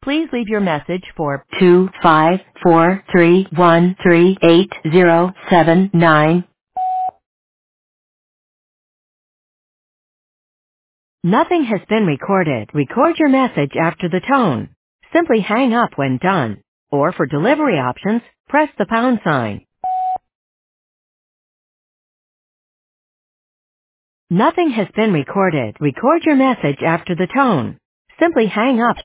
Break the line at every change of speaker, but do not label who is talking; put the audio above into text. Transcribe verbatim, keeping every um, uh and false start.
Please leave your message for two five four three one three eight zero seven nine. Nothing has been recorded. Record your message after the tone. Simply hang up when done. Or for delivery options, press the pound sign. Nothing has been recorded. Record your message after the tone. Simply hang up.